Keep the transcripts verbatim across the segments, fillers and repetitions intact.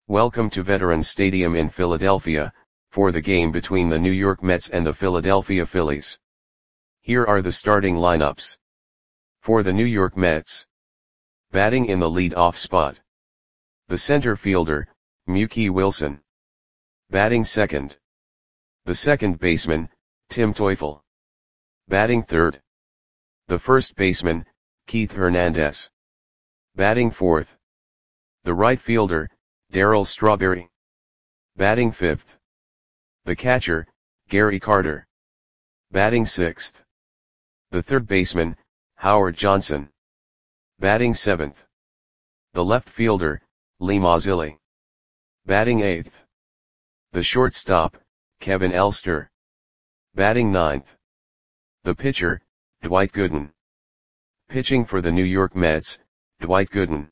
Welcome to Veterans Stadium in Philadelphia, for the game between the New York Mets and the Philadelphia Phillies. Here are the starting lineups. For the New York Mets. Batting in the lead-off spot. The center fielder, Mookie Wilson. Batting second. The second baseman, Tim Teufel. Batting third. The first baseman, Keith Hernandez. Batting fourth. The right fielder, Darryl Strawberry. Batting fifth. The catcher, Gary Carter. Batting sixth. The third baseman, Howard Johnson. Batting seventh. The left fielder, Lee Mazzilli. Batting eighth. The shortstop, Kevin Elster. Batting ninth. The pitcher, Dwight Gooden. Pitching for the New York Mets, Dwight Gooden.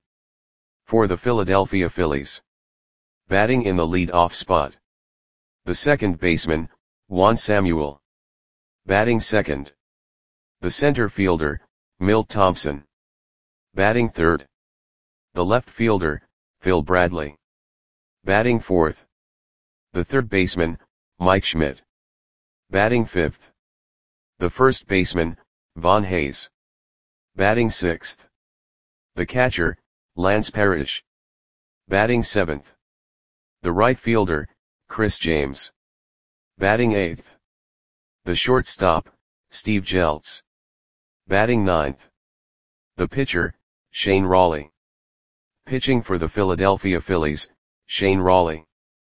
For the Philadelphia Phillies. Batting in the lead-off spot. The second baseman, Juan Samuel. Batting second. The center fielder, Milt Thompson. Batting third. The left fielder, Phil Bradley. Batting fourth. The third baseman, Mike Schmidt. Batting fifth. The first baseman, Von Hayes. Batting sixth. The catcher, Lance Parrish. Batting seventh. The right fielder, Chris James. Batting eighth. The shortstop, Steve Jeltz. Batting ninth. The pitcher, Shane Rawley. Pitching for the Philadelphia Phillies, Shane Rawley.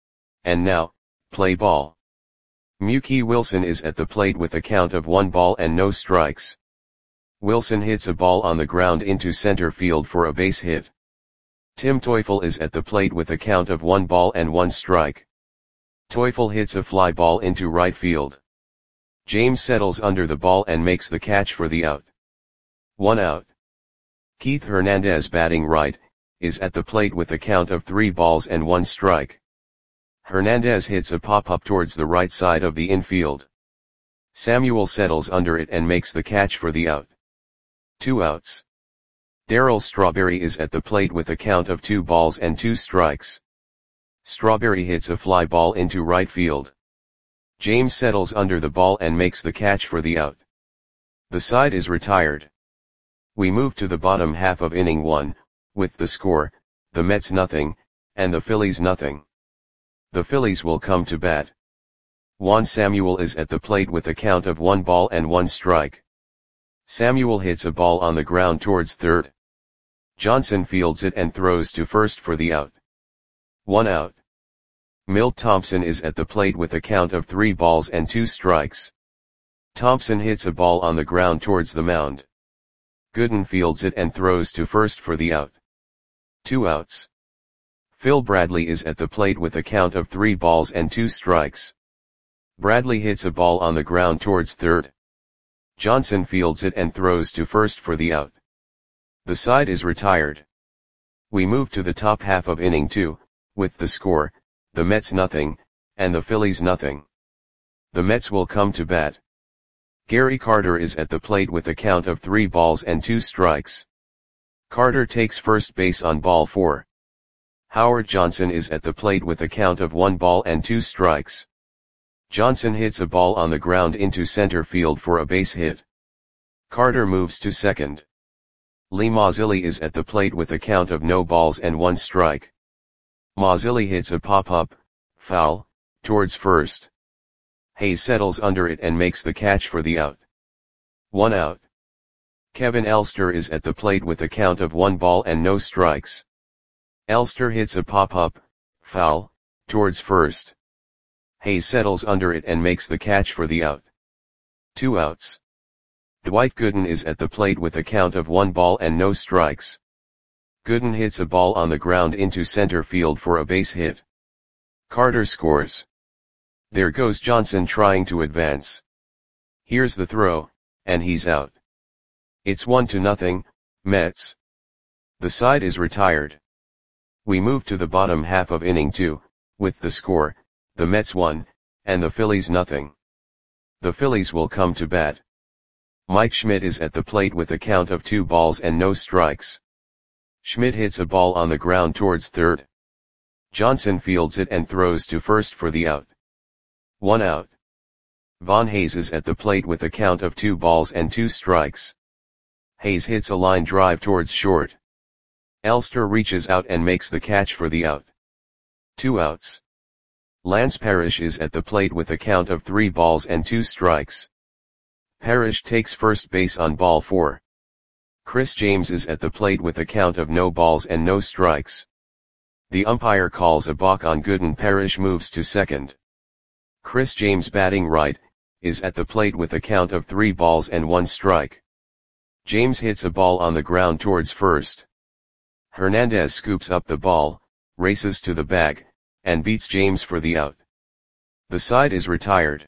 And now, play ball. Mookie Wilson is at the plate with a count of one ball and no strikes. Wilson hits a ball on the ground into center field for a base hit. Tim Teufel is at the plate with a count of one ball and one strike. Teufel hits a fly ball into right field. James settles under the ball and makes the catch for the out. One out. Keith Hernandez, batting right, is at the plate with a count of three balls and one strike. Hernandez hits a pop-up towards the right side of the infield. Samuel settles under it and makes the catch for the out. Two outs. Darryl Strawberry is at the plate with a count of two balls and two strikes. Strawberry hits a fly ball into right field. James settles under the ball and makes the catch for the out. The side is retired. We move to the bottom half of inning one, with the score, the Mets nothing, and the Phillies nothing. The Phillies will come to bat. Juan Samuel is at the plate with a count of one ball and one strike. Samuel hits a ball on the ground towards third. Johnson fields it and throws to first for the out. One out. Milt Thompson is at the plate with a count of three balls and two strikes. Thompson hits a ball on the ground towards the mound. Gooden fields it and throws to first for the out. Two outs. Phil Bradley is at the plate with a count of three balls and two strikes. Bradley hits a ball on the ground towards third. Johnson fields it and throws to first for the out. The side is retired. We move to the top half of inning two, with the score, the Mets nothing, and the Phillies nothing. The Mets will come to bat. Gary Carter is at the plate with a count of three balls and two strikes. Carter takes first base on ball four. Howard Johnson is at the plate with a count of one ball and two strikes. Johnson hits a ball on the ground into center field for a base hit. Carter moves to second. Lee Mazzilli is at the plate with a count of no balls and one strike. Mazzilli hits a pop-up, foul, towards first. Hayes settles under it and makes the catch for the out. One out. Kevin Elster is at the plate with a count of one ball and no strikes. Elster hits a pop-up, foul, towards first. Hayes settles under it and makes the catch for the out. Two outs. Dwight Gooden is at the plate with a count of one ball and no strikes. Gooden hits a ball on the ground into center field for a base hit. Carter scores. There goes Johnson trying to advance. Here's the throw, and he's out. It's one to nothing, Mets. The side is retired. We move to the bottom half of inning two, with the score, the Mets one, and the Phillies nothing. The Phillies will come to bat. Mike Schmidt is at the plate with a count of two balls and no strikes. Schmidt hits a ball on the ground towards third. Johnson fields it and throws to first for the out. One out. Von Hayes is at the plate with a count of two balls and two strikes. Hayes hits a line drive towards short. Elster reaches out and makes the catch for the out. Two outs. Lance Parrish is at the plate with a count of three balls and two strikes. Parrish takes first base on ball four. Chris James is at the plate with a count of no balls and no strikes. The umpire calls a balk on Gooden. Parrish moves to second. Chris James, batting right, is at the plate with a count of three balls and one strike. James hits a ball on the ground towards first. Hernandez scoops up the ball, races to the bag, and beats James for the out. The side is retired.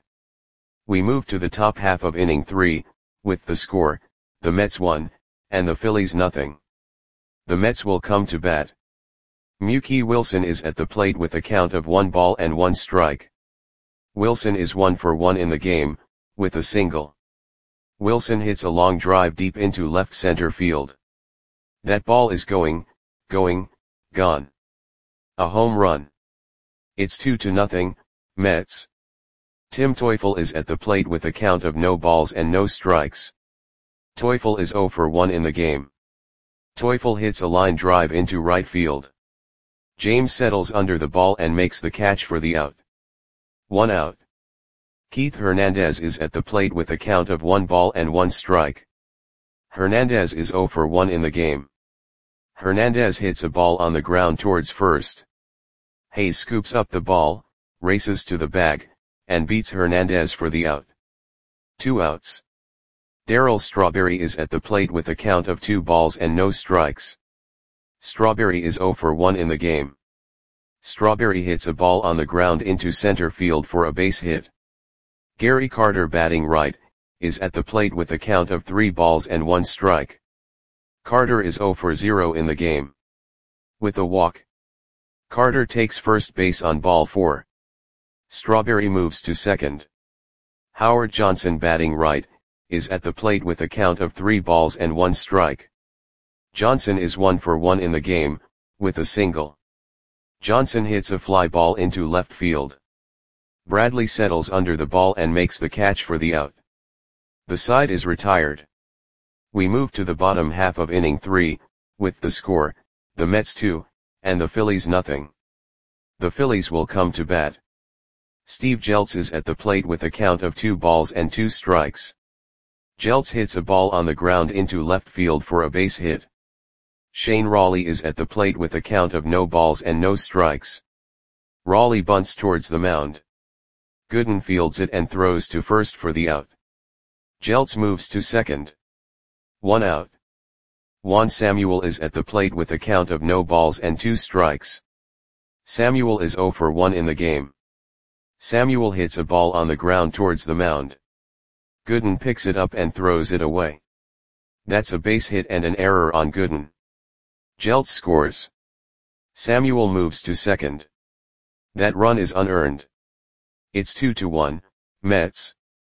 We move to the top half of inning three, with the score, the Mets one, and the Phillies nothing. The Mets will come to bat. Mookie Wilson is at the plate with a count of one ball and one strike. Wilson is one for one in the game, with a single. Wilson hits a long drive deep into left center field. That ball is going, going, gone. A home run. It's two to nothing, Mets. Tim Teufel is at the plate with a count of no balls and no strikes. Teufel is zero for one in the game. Teufel hits a line drive into right field. James settles under the ball and makes the catch for the out. One out. Keith Hernandez is at the plate with a count of one ball and one strike. Hernandez is zero for one in the game. Hernandez hits a ball on the ground towards first. Hayes scoops up the ball, races to the bag, and beats Hernandez for the out. Two outs. Darryl Strawberry is at the plate with a count of two balls and no strikes. Strawberry is zero for one in the game. Strawberry hits a ball on the ground into center field for a base hit. Gary Carter, batting right, is at the plate with a count of three balls and one strike. Carter is zero for zero in the game. With a walk. Carter takes first base on ball four. Strawberry moves to second. Howard Johnson, batting right, is at the plate with a count of three balls and one strike. Johnson is one for one in the game, with a single. Johnson hits a fly ball into left field. Bradley settles under the ball and makes the catch for the out. The side is retired. We move to the bottom half of inning three, with the score, the Mets two, and the Phillies nothing. The Phillies will come to bat. Steve Jeltz is at the plate with a count of two balls and two strikes. Jeltz hits a ball on the ground into left field for a base hit. Shane Raleigh is at the plate with a count of no balls and no strikes. Raleigh bunts towards the mound. Gooden fields it and throws to first for the out. Jeltz moves to second. One out. Juan Samuel is at the plate with a count of no balls and two strikes. Samuel is zero for one in the game. Samuel hits a ball on the ground towards the mound. Gooden picks it up and throws it away. That's a base hit and an error on Gooden. Jeltz scores. Samuel moves to second. That run is unearned. It's two to one, Mets.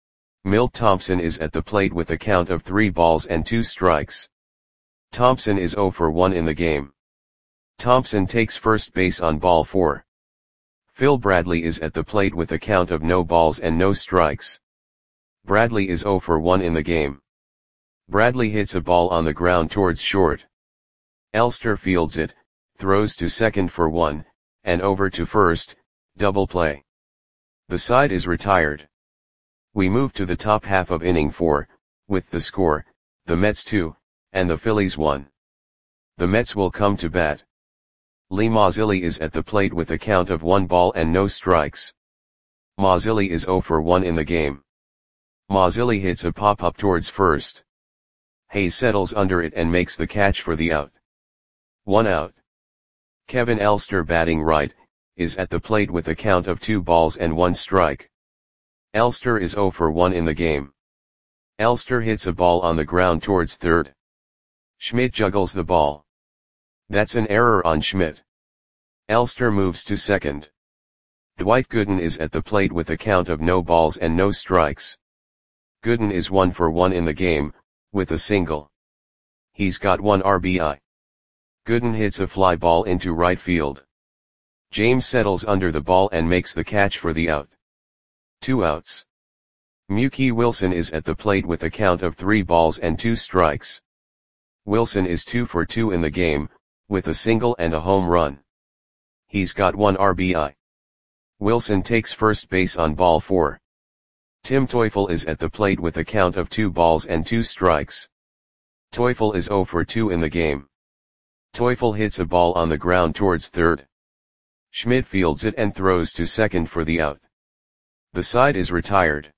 Milt Thompson is at the plate with a count of three balls and two strikes. Thompson is zero for one in the game. Thompson takes first base on ball four. Phil Bradley is at the plate with a count of no balls and no strikes. Bradley is zero for one in the game. Bradley hits a ball on the ground towards short. Elster fields it, throws to second for one, and over to first, double play. The side is retired. We move to the top half of inning four, with the score, the Mets two, and the Phillies one. The Mets will come to bat. Lee Mazzilli is at the plate with a count of one ball and no strikes. Mazzilli is zero for one in the game. Mazzilli hits a pop-up towards first. Hayes settles under it and makes the catch for the out. One out. Kevin Elster, batting right, is at the plate with a count of two balls and one strike. Elster is zero for one in the game. Elster hits a ball on the ground towards third. Schmidt juggles the ball. That's an error on Schmidt. Elster moves to second. Dwight Gooden is at the plate with a count of no balls and no strikes. Gooden is one for one in the game, with a single. He's got one R B I. Gooden hits a fly ball into right field. James settles under the ball and makes the catch for the out. Two outs. Mookie Wilson is at the plate with a count of three balls and two strikes. Wilson is two for two in the game, with a single and a home run. He's got one R B I. Wilson takes first base on ball four. Tim Teufel is at the plate with a count of two balls and two strikes. Teufel is zero for two in the game. Teufel hits a ball on the ground towards third. Schmidt fields it and throws to second for the out. The side is retired.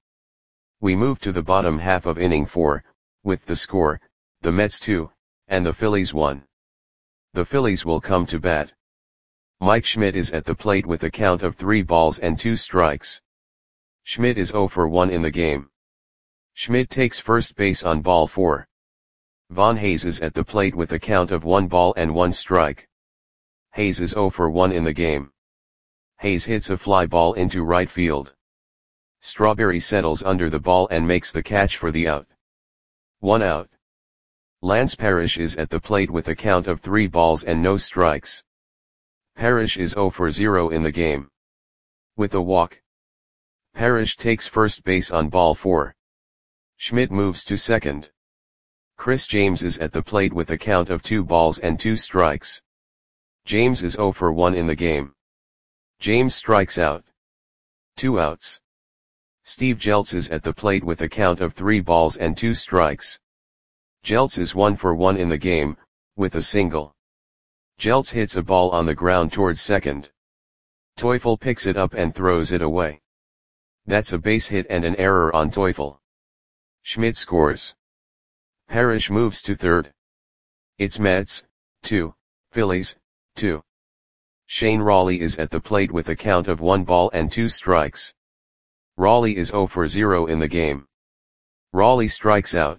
We move to the bottom half of inning four, with the score, the Mets two, and the Phillies one. The Phillies will come to bat. Mike Schmidt is at the plate with a count of three balls and two strikes. Schmidt is zero for one in the game. Schmidt takes first base on ball four. Von Hayes is at the plate with a count of one ball and one strike. Hayes is zero for one in the game. Hayes hits a fly ball into right field. Strawberry settles under the ball and makes the catch for the out. One out. Lance Parrish is at the plate with a count of three balls and no strikes. Parrish is zero for zero in the game. With a walk. Parrish takes first base on ball four. Schmidt moves to second. Chris James is at the plate with a count of two balls and two strikes. James is zero for one in the game. James strikes out. Two outs. Steve Jeltz is at the plate with a count of three balls and two strikes. Jeltz is one for one in the game, with a single. Jeltz hits a ball on the ground towards second. Teufel picks it up and throws it away. That's a base hit and an error on Teufel. Schmidt scores. Parrish moves to third. It's Mets, two, Phillies, two. Shane Rawley is at the plate with a count of one ball and two strikes. Rawley is zero for zero in the game. Rawley strikes out.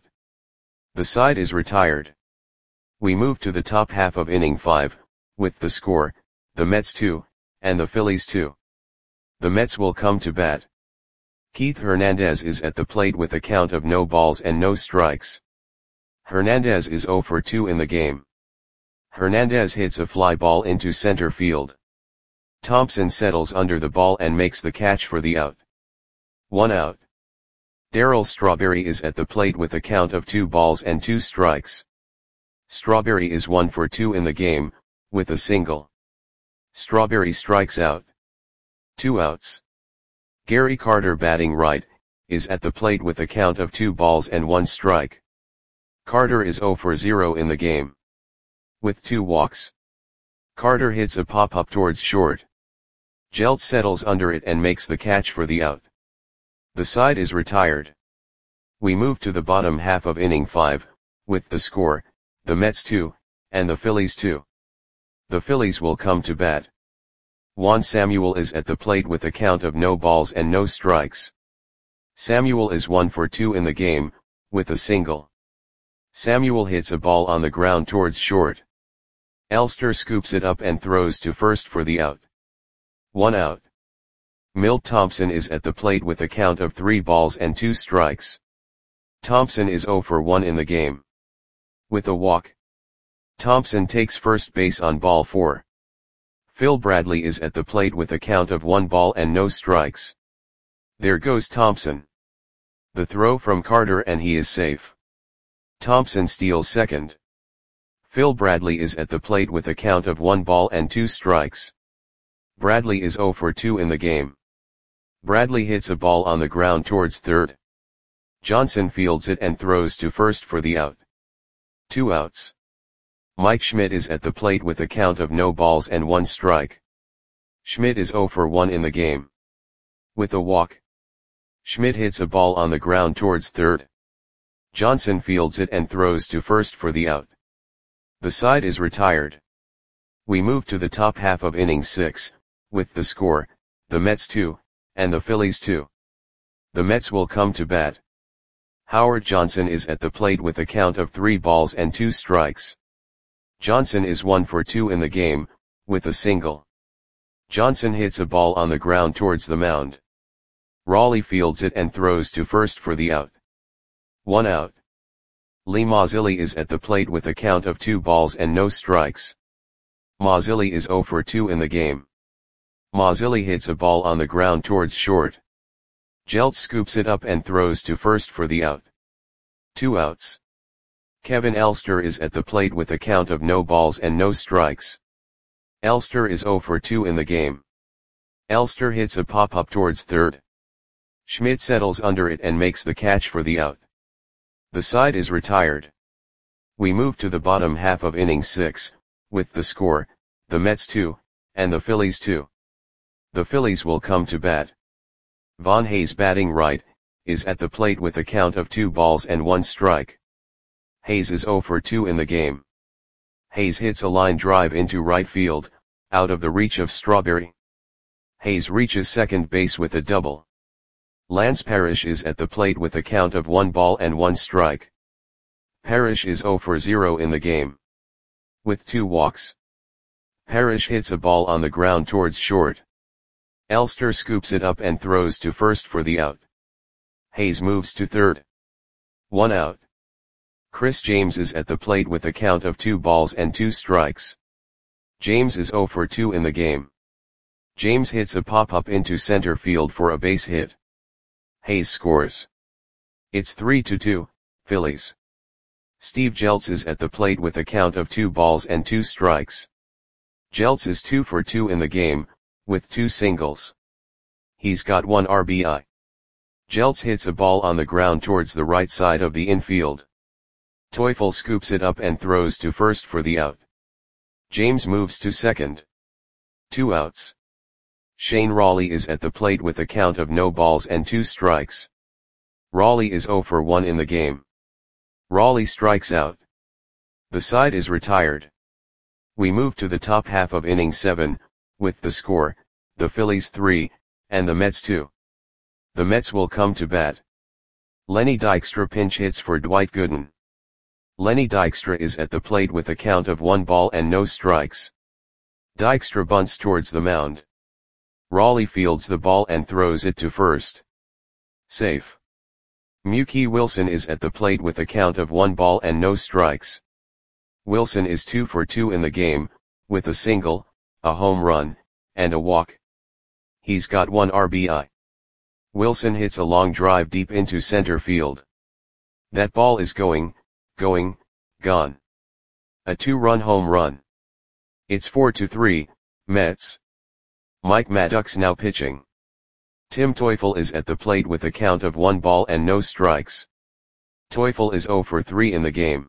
The side is retired. We move to the top half of inning five, with the score, the Mets two, and the Phillies two. The Mets will come to bat. Keith Hernandez is at the plate with a count of no balls and no strikes. Hernandez is zero for two in the game. Hernandez hits a fly ball into center field. Thompson settles under the ball and makes the catch for the out. One out. Darryl Strawberry is at the plate with a count of two balls and two strikes. Strawberry is one for two in the game, with a single. Strawberry strikes out. Two outs. Gary Carter, batting right, is at the plate with a count of two balls and one strike. Carter is zero for zero in the game. With two walks. Carter hits a pop-up towards short. Jeltz settles under it and makes the catch for the out. The side is retired. We move to the bottom half of inning five, with the score, the Mets two, and the Phillies two. The Phillies will come to bat. Juan Samuel is at the plate with a count of no balls and no strikes. Samuel is one for two in the game, with a single. Samuel hits a ball on the ground towards short. Elster scoops it up and throws to first for the out. One out. Milt Thompson is at the plate with a count of three balls and two strikes. Thompson is zero for one in the game. With a walk. Thompson takes first base on ball four. Phil Bradley is at the plate with a count of one ball and no strikes. There goes Thompson. The throw from Carter and he is safe. Thompson steals second. Phil Bradley is at the plate with a count of one ball and two strikes. Bradley is zero for two in the game. Bradley hits a ball on the ground towards third. Johnson fields it and throws to first for the out. Two outs. Mike Schmidt is at the plate with a count of no balls and one strike. Schmidt is zero for one in the game. With a walk. Schmidt hits a ball on the ground towards third. Johnson fields it and throws to first for the out. The side is retired. We move to the top half of inning six, with the score, the Mets two, and the Phillies two. The Mets will come to bat. Howard Johnson is at the plate with a count of three balls and two strikes. Johnson is one for two in the game, with a single. Johnson hits a ball on the ground towards the mound. Rawley fields it and throws to first for the out. One out. Lee Mazzilli is at the plate with a count of two balls and no strikes. Mazzilli is zero for two in the game. Mazzilli hits a ball on the ground towards short. Jeltz scoops it up and throws to first for the out. Two outs. Kevin Elster is at the plate with a count of no balls and no strikes. Elster is zero for two in the game. Elster hits a pop-up towards third. Schmidt settles under it and makes the catch for the out. The side is retired. We move to the bottom half of inning six, with the score, the Mets two, and the Phillies two. The Phillies will come to bat. Von Hayes, batting right, is at the plate with a count of two balls and one strike. Hayes is zero for two in the game. Hayes hits a line drive into right field, out of the reach of Strawberry. Hayes reaches second base with a double. Lance Parrish is at the plate with a count of one ball and one strike. Parrish is zero for zero in the game. With two walks. Parrish hits a ball on the ground towards short. Elster scoops it up and throws to first for the out. Hayes moves to third. One out. Chris James is at the plate with a count of two balls and two strikes. James is zero for two in the game. James hits a pop-up into center field for a base hit. Hayes scores. It's three to two, Phillies. Steve Jeltz is at the plate with a count of two balls and two strikes. Jeltz is two for two in the game, with two singles. He's got one R B I. Jeltz hits a ball on the ground towards the right side of the infield. Teufel scoops it up and throws to first for the out. James moves to second. Two outs. Shane Rawley is at the plate with a count of no balls and two strikes. Rawley is zero for one in the game. Rawley strikes out. The side is retired. We move to the top half of inning seven, with the score, the Phillies three, and the Mets two. The Mets will come to bat. Lenny Dykstra pinch hits for Dwight Gooden. Lenny Dykstra is at the plate with a count of one ball and no strikes. Dykstra bunts towards the mound. Rawley fields the ball and throws it to first. Safe. Mookie Wilson is at the plate with a count of one ball and no strikes. Wilson is two for two in the game, with a single, a home run, and a walk. He's got one R B I. Wilson hits a long drive deep into center field. That ball is going, going, gone. A two-run home run. It's four to three, Mets. Mike Maddox now pitching. Tim Teufel is at the plate with a count of one ball and no strikes. Teufel is zero for three in the game.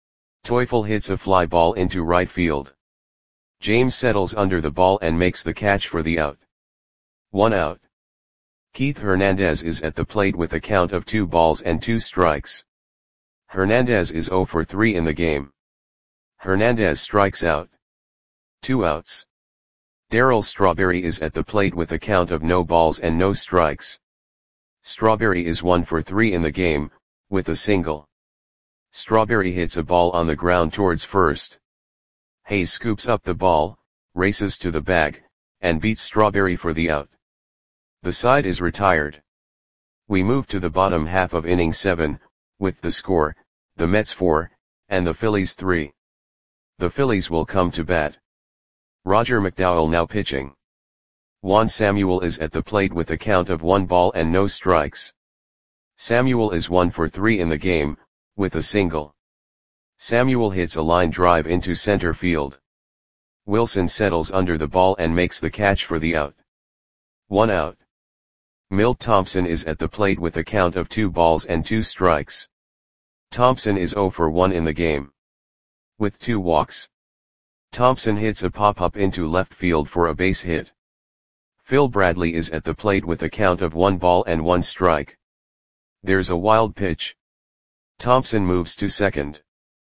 Teufel hits a fly ball into right field. James settles under the ball and makes the catch for the out. One out. Keith Hernandez is at the plate with a count of two balls and two strikes. Hernandez is zero for three in the game. Hernandez strikes out. Two outs. Darryl Strawberry is at the plate with a count of no balls and no strikes. Strawberry is one for three in the game, with a single. Strawberry hits a ball on the ground towards first. Hayes scoops up the ball, races to the bag, and beats Strawberry for the out. The side is retired. We move to the bottom half of inning seven, with the score, the Mets four, and the Phillies three. The Phillies will come to bat. Roger McDowell now pitching. Juan Samuel is at the plate with a count of one ball and no strikes. Samuel is one for three in the game, with a single. Samuel hits a line drive into center field. Wilson settles under the ball and makes the catch for the out. One out. Milt Thompson is at the plate with a count of two balls and two strikes. Thompson is zero for one in the game. With two walks. Thompson hits a pop-up into left field for a base hit. Phil Bradley is at the plate with a count of one ball and one strike. There's a wild pitch. Thompson moves to second.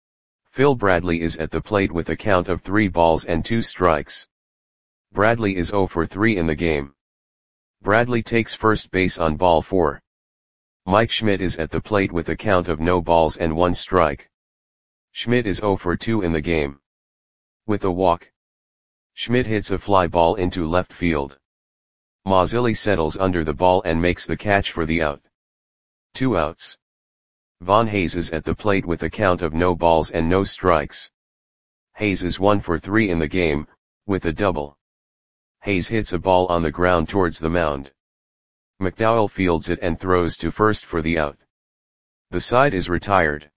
Phil Bradley is at the plate with a count of three balls and two strikes. Bradley is zero for three in the game. Bradley takes first base on ball four. Mike Schmidt is at the plate with a count of no balls and one strike. Schmidt is zero for two in the game. With a walk. Schmidt hits a fly ball into left field. Mazzilli settles under the ball and makes the catch for the out. Two outs. Von Hayes is at the plate with a count of no balls and no strikes. Hayes is one for three in the game, with a double. Hayes hits a ball on the ground towards the mound. McDowell fields it and throws to first for the out. The side is retired.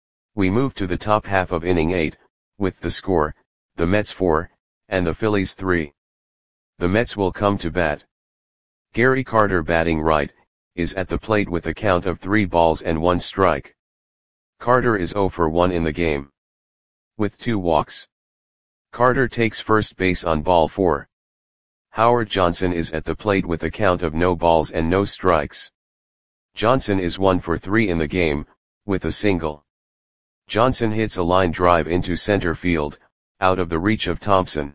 We move to the top half of inning eight, with the score, the Mets four, and the Phillies three. The Mets will come to bat. Gary Carter, batting right, is at the plate with a count of three balls and one strike. Carter is zero for one in the game, with two walks. Carter takes first base on ball four. Howard Johnson is at the plate with a count of no balls and no strikes. Johnson is one for three in the game, with a single. Johnson hits a line drive into center field, out of the reach of Thompson.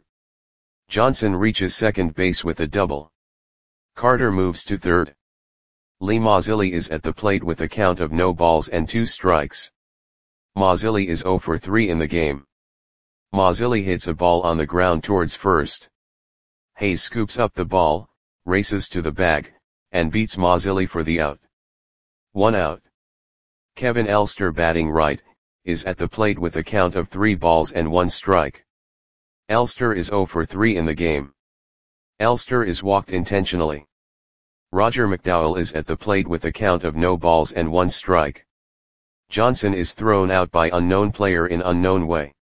Johnson reaches second base with a double. Carter moves to third. Lee Mazzilli is at the plate with a count of no balls and two strikes. Mazzilli is zero for three in the game. Mazzilli hits a ball on the ground towards first. Hayes scoops up the ball, races to the bag, and beats Mazzilli for the out. One out. Kevin Elster, batting right, is at the plate with a count of three balls and one strike. Elster is zero for three in the game. Elster is walked intentionally. Roger McDowell is at the plate with a count of no balls and one strike. Johnson is thrown out by unknown player in unknown way.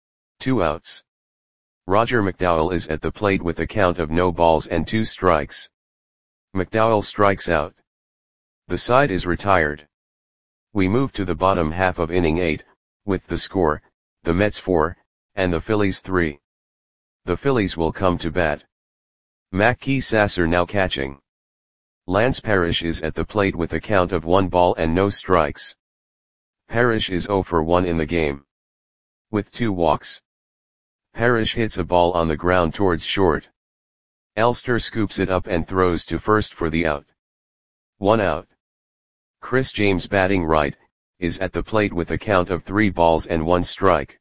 Two outs. Roger McDowell is at the plate with a count of no balls and two strikes. McDowell strikes out. The side is retired. We move to the bottom half of inning eight, with the score, the Mets four, and the Phillies three. The Phillies will come to bat. Mackey Sasser now catching. Lance Parrish is at the plate with a count of one ball and no strikes. Parrish is zero for one in the game, with two walks. Parrish hits a ball on the ground towards short. Elster scoops it up and throws to first for the out. One out. Chris James, batting right, is at the plate with a count of three balls and one strike.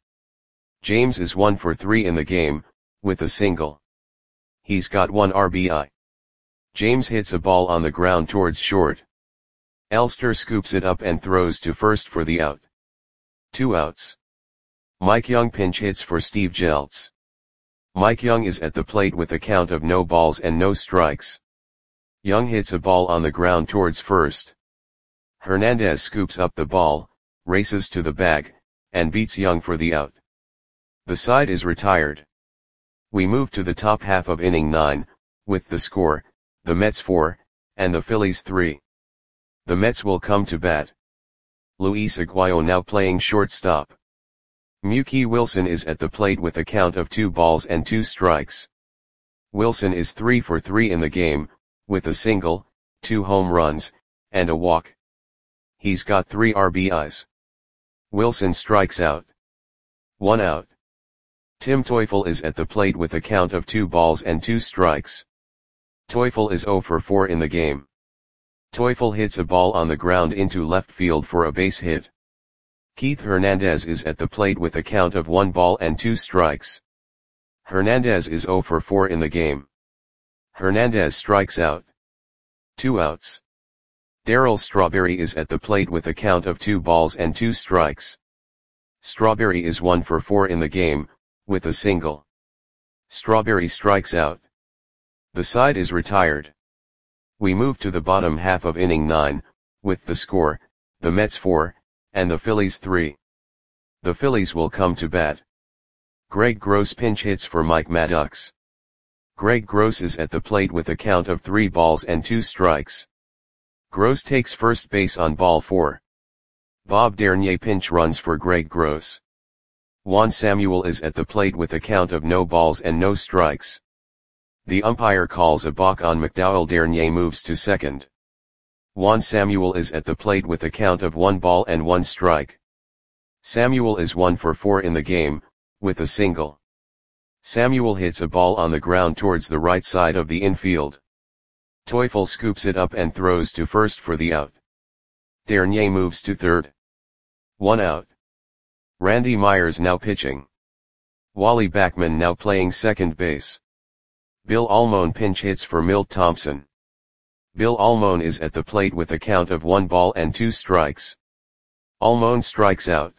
James is one for three in the game, with a single. He's got one R B I. James hits a ball on the ground towards short. Elster scoops it up and throws to first for the out. Two outs. Mike Young pinch hits for Steve Jeltz. Mike Young is at the plate with a count of no balls and no strikes. Young hits a ball on the ground towards first. Hernandez scoops up the ball, races to the bag, and beats Young for the out. The side is retired. We move to the top half of inning nine, with the score, the Mets four, and the Phillies three. The Mets will come to bat. Luis Aguayo now playing shortstop. Mookie Wilson is at the plate with a count of two balls and two strikes. Wilson is three for three in the game, with a single, two home runs, and a walk. He's got three R B Is. Wilson strikes out. One out. Tim Teufel is at the plate with a count of two balls and two strikes. Teufel is zero for four in the game. Teufel hits a ball on the ground into left field for a base hit. Keith Hernandez is at the plate with a count of one ball and two strikes. Hernandez is zero for four in the game. Hernandez strikes out. Two outs. Darryl Strawberry is at the plate with a count of two balls and two strikes. Strawberry is one for four in the game, with a single. Strawberry strikes out. The side is retired. We move to the bottom half of inning nine, with the score, the Mets four, and the Phillies three. The Phillies will come to bat. Greg Gross pinch hits for Mike Maddox. Greg Gross is at the plate with a count of three balls and two strikes. Gross takes first base on ball four. Bob Dernier pinch runs for Greg Gross. Juan Samuel is at the plate with a count of no balls and no strikes. The umpire calls a balk on McDowell. Dernier moves to second. Juan Samuel is at the plate with a count of one ball and one strike. Samuel is one for four in the game, with a single. Samuel hits a ball on the ground towards the right side of the infield. Teufel scoops it up and throws to first for the out. Dernier moves to third. One out. Randy Myers now pitching. Wally Backman now playing second base. Bill Almon pinch hits for Milt Thompson. Bill Almon is at the plate with a count of one ball and two strikes. Almon strikes out.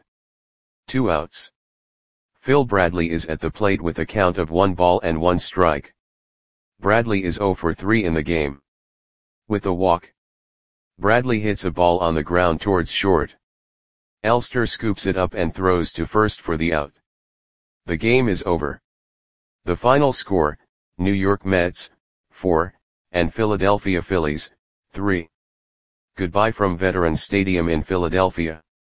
Two outs. Phil Bradley is at the plate with a count of one ball and one strike. Bradley is zero for three in the game. With a walk, Bradley hits a ball on the ground towards short. Elster scoops it up and throws to first for the out. The game is over. The final score, New York Mets, four, and Philadelphia Phillies, three. Goodbye from Veterans Stadium in Philadelphia.